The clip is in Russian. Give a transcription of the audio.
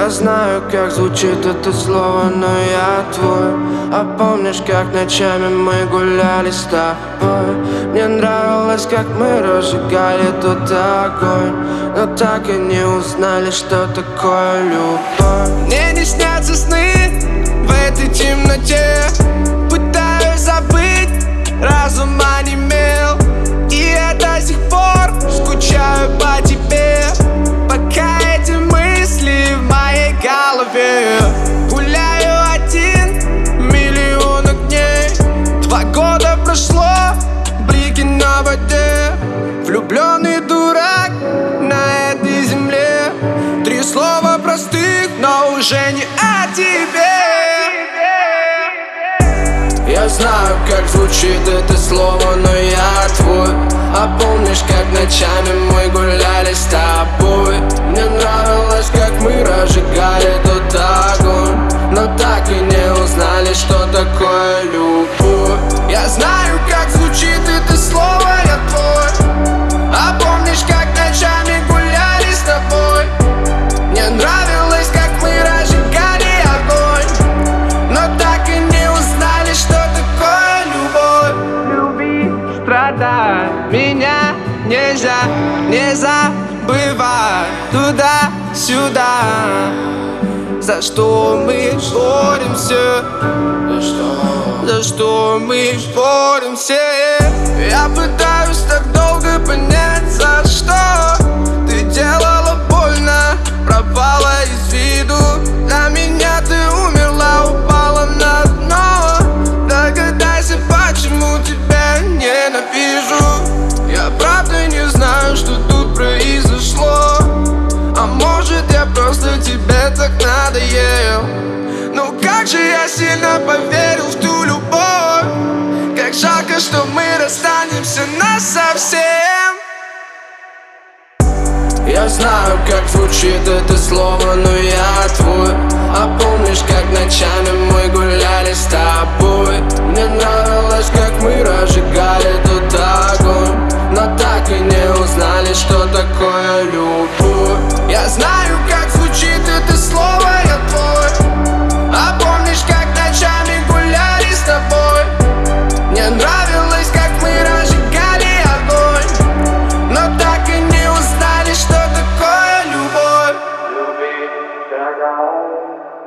Я знаю, как звучит это слово, но я твой. А помнишь, как ночами мы гуляли с тобой? Мне нравилось, как мы разжигали тот огонь, но так и не узнали, что такое любовь. Мне не снятся сны в этой темноте. Пытаюсь забыть, разум онемел, и я до сих пор скучаю по тебе. Пока эти мысли в моей голове. Гуляю один, миллионы дней. 2 года прошло, блики на воде. Влюбленный дурак на этой земле. 3 слова простых, но уже не о тебе. Я знаю, как звучит это слово, но я твой. А помнишь, как ночами мы гуляли с тобой? Мне нравилось, как мы разжигали тот огонь, но так и не узнали, что такое любовь. Я знаю, как звучит это слово, я твой. А помнишь, как ночами гуляли с тобой? Мне нравилось, как мы разжигали огонь, но так и не узнали, что такое любовь. Люби, страдай, меня нельзя, не забывай. Туда-сюда, за что мы боремся, за что мы боремся. Я пытаюсь так долго понять, за что ты делала больно, пропала из виду. Для меня ты умерла, упала на дно. Догадайся, почему тебя ненавижу. Я правда не знаю, что тут произошло. А может, я просто тебе так надоел. Ну как же я сильно поверил в ту любовь. Как жалко, что мы расстанемся насовсем. Я знаю, как звучит это слово, но я твой. А помнишь, как ночами мы гуляли с тобой? Мне нравилось, как мы разжигали тот огонь, но так и не узнали, что такое любовь. Я знаю, как звучит это слово, я твой. А помнишь, как ночами гуляли с тобой? Мне нравилось, как мы разжигали огонь, но так и не узнали, что такое любовь. Люби, дорогая.